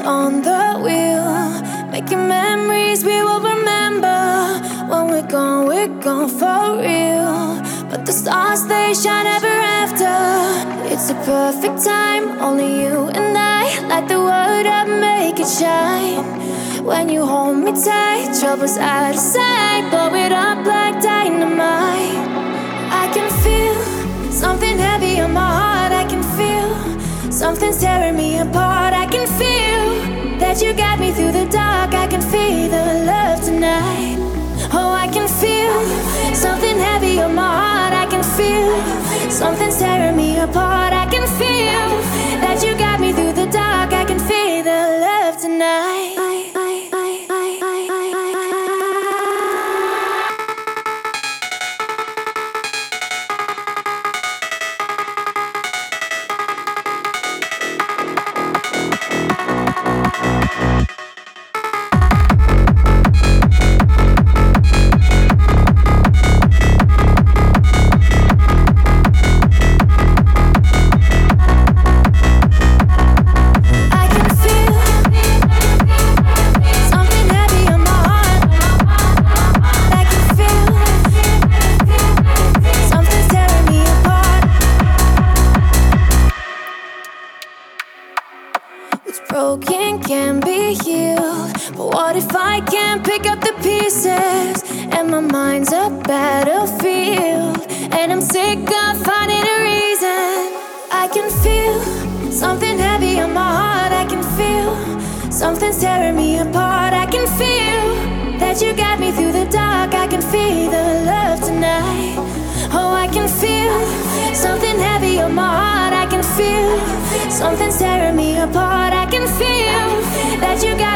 on the wheel, making memories we will remember. When we're gone for real. But the stars, they shine ever after. It's a perfect time, only you and I light the world up, make it shine. When you hold me tight, trouble's out of sight, blow it up like dynamite. I can feel something heavy on my heart. I can feel something's tearing me apart. I can feel that you got me through the dark. I can feel the love tonight. Oh, I can feel something heavy on my heart. I can feel something's tearing me apart. I can feel that you got me through the dark. I can feel the love tonight. Broken can be healed, but what if I can't pick up the pieces? And my mind's a battlefield, and I'm sick of finding a reason. I can feel something heavy on my heart. I can feel something's tearing me apart. I can feel that you got me through the dark. I can feel the love tonight. Oh, I can feel something heavy on my heart. I can feel something's tearing me apart. I can feel that you got